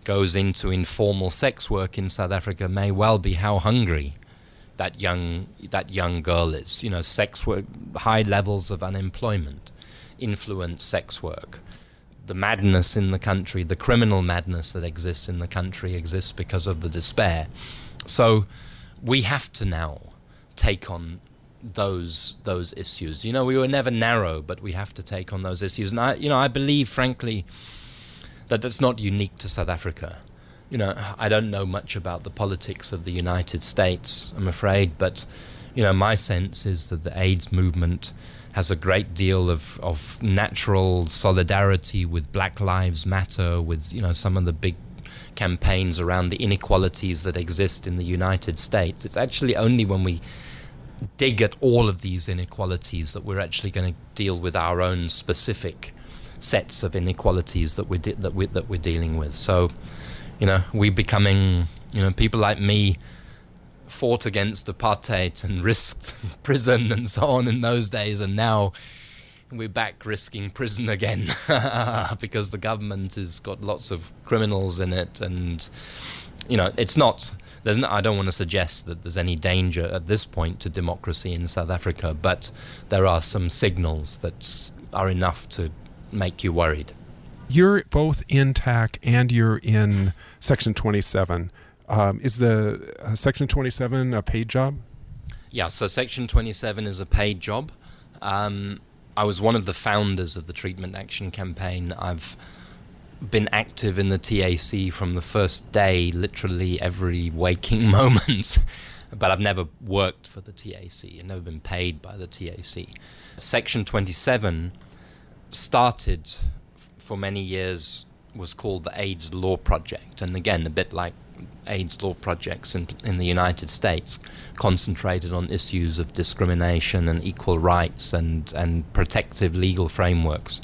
goes into informal sex work in South Africa may well be how hungry that young that young girl is. You know, sex work, high levels of unemployment, influence sex work. The madness in the country, the criminal madness that exists in the country exists because of the despair. So we have to now take on those those issues. You know, we were never narrow, but we have to take on those issues. And I, you know, I believe, frankly, that that's not unique to South Africa. You know, I don't know much about the politics of the United States, I'm afraid, but, you know, my sense is that the AIDS movement has a great deal of, of natural solidarity with Black Lives Matter, with, you know, some of the big campaigns around the inequalities that exist in the United States. It's actually only when we dig at all of these inequalities that we're actually going to deal with our own specific sets of inequalities that we're, de- that we that we're dealing with. So, you know, we becoming, you know, people like me fought against apartheid and risked prison and so on in those days, and now we're back risking prison again because the government has got lots of criminals in it. And, you know, it's not, there's no, I don't want to suggest that there's any danger at this point to democracy in South Africa, but there are some signals that are enough to make you worried. You're both in T A C and you're in Section twenty-seven. Um, is the uh, Section twenty-seven a paid job? Yeah, so Section twenty-seven is a paid job. Um, I was one of the founders of the Treatment Action Campaign. I've been active in the T A C from the first day, literally every waking moment. But I've never worked for the T A C. I've never been paid by the T A C. Section twenty-seven started f- for many years, was called the AIDS Law Project. And again, a bit like AIDS law projects in, in the United States, concentrated on issues of discrimination and equal rights and, and protective legal frameworks.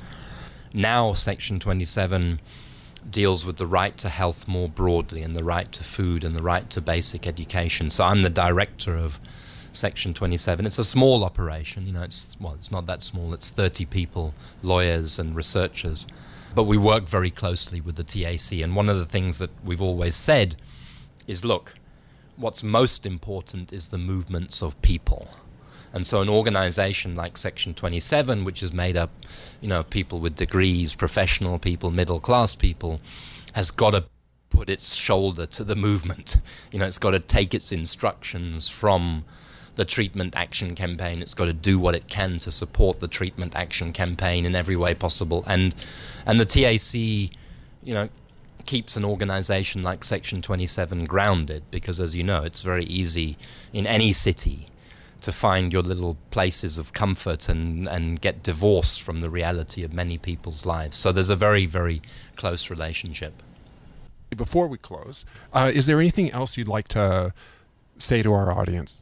Now Section twenty-seven deals with the right to health more broadly, and the right to food and the right to basic education. So I'm the director of Section twenty-seven. It's a small operation, you know, it's, well, it's not that small, it's thirty people, lawyers and researchers. But we work very closely with the T A C, and one of the things that we've always said is, look, what's most important is the movements of people. And so an organization like Section twenty-seven, which is made up, you know, of people with degrees, professional people, middle-class people, has got to put its shoulder to the movement. You know, it's got to take its instructions from the Treatment Action Campaign. It's got to do what it can to support the Treatment Action Campaign in every way possible. And and the T A C, you know, keeps an organization like Section twenty-seven grounded, because, as you know, it's very easy in any city to find your little places of comfort and, and get divorced from the reality of many people's lives. So there's a very, very close relationship. Before we close, uh, is there anything else you'd like to say to our audience?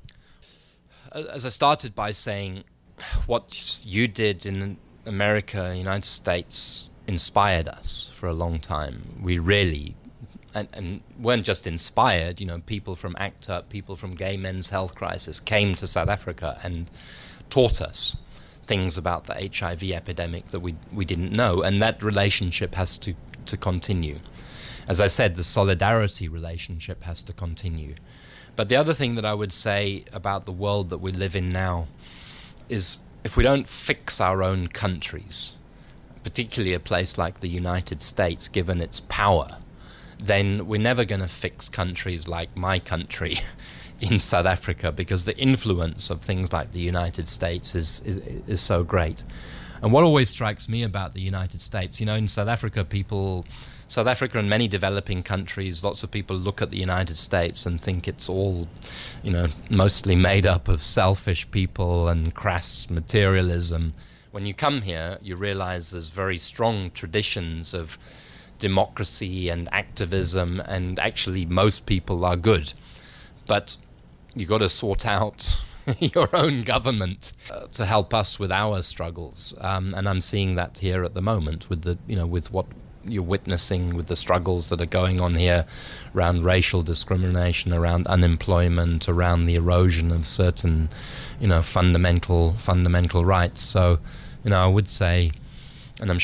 As I started by saying, what you did in America, United States, inspired us for a long time. We really, and, and weren't just inspired, you know, people from ACT UP, people from Gay Men's Health Crisis came to South Africa and taught us things about the H I V epidemic that we we didn't know, and that relationship has to, to continue. As I said, the solidarity relationship has to continue. But the other thing that I would say about the world that we live in now is, if we don't fix our own countries, particularly a place like the United States, given its power, then we're never going to fix countries like my country in South Africa, because the influence of things like the United States is, is, is so great. And what always strikes me about the United States, you know, in South Africa, people... South Africa and many developing countries, lots of people look at the United States and think it's all, you know, mostly made up of selfish people and crass materialism. When you come here, you realize there's very strong traditions of democracy and activism, and actually most people are good. But you got to sort out your own government uh, to help us with our struggles. Um, and I'm seeing that here at the moment with the, you know, with what you're witnessing, with the struggles that are going on here around racial discrimination, around unemployment, around the erosion of certain, you know, fundamental fundamental rights. So, you know, I would say, and I'm sure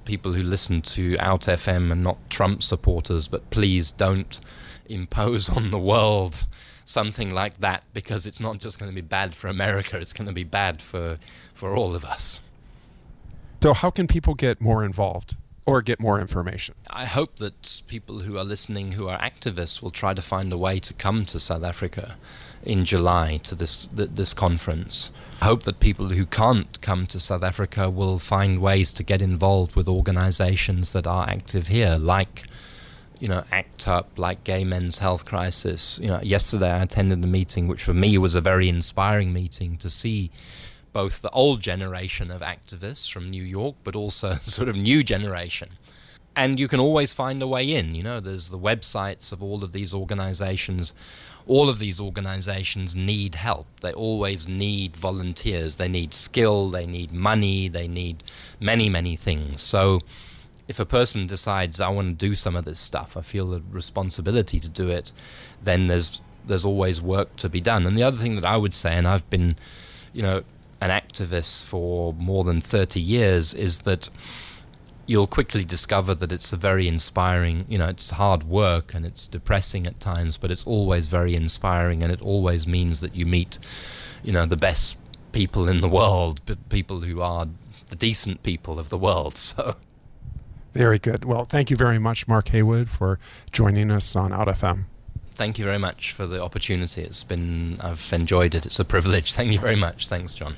people who listen to Out F M are not Trump supporters, but please don't impose on the world something like that, because it's not just going to be bad for America, it's going to be bad for for all of us. So how can people get more involved or get more information? I hope that people who are listening who are activists will try to find a way to come to South Africa in July to this th- this conference. I hope that people who can't come to South Africa will find ways to get involved with organizations that are active here, like you know, ACT UP, like Gay Men's Health Crisis. You know, yesterday I attended a meeting which for me was a very inspiring meeting to see both the old generation of activists from New York, but also sort of new generation. And you can always find a way in. You know, there's the websites of all of these organizations. All of these organizations need help. They always need volunteers. They need skill, they need money, they need many, many things. So if a person decides, I want to do some of this stuff, I feel a responsibility to do it, then there's there's always work to be done. And the other thing that I would say, and I've been, you know, an activist for more than thirty years, is that you'll quickly discover that it's a very inspiring, you know, it's hard work and it's depressing at times, but it's always very inspiring, and it always means that you meet, you know, the best people in the world, but people who are the decent people of the world. So very good. Well, thank you very much, Mark Haywood, for joining us on Out F M. Thank you very much for the opportunity. It's been, I've enjoyed it. It's a privilege. Thank you very much. Thanks, John.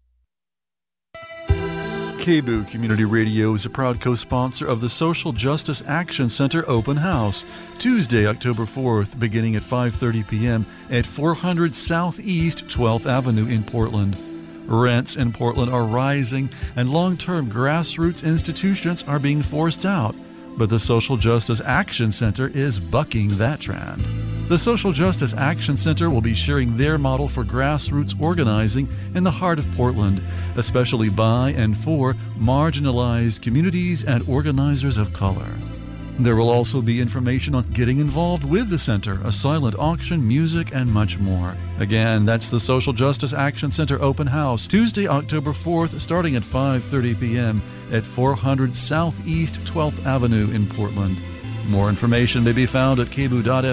K B U Community Radio is a proud co-sponsor of the Social Justice Action Center Open House, Tuesday, October fourth, beginning at five thirty p.m. at four hundred Southeast twelfth Avenue in Portland. Rents in Portland are rising, and long-term grassroots institutions are being forced out. But the Social Justice Action Center is bucking that trend. The Social Justice Action Center will be sharing their model for grassroots organizing in the heart of Portland, especially by and for marginalized communities and organizers of color. There will also be information on getting involved with the center, a silent auction, music, and much more. Again, that's the Social Justice Action Center Open House, Tuesday, October fourth, starting at five thirty p.m. at four hundred Southeast twelfth Avenue in Portland. More information may be found at k b u dot f m.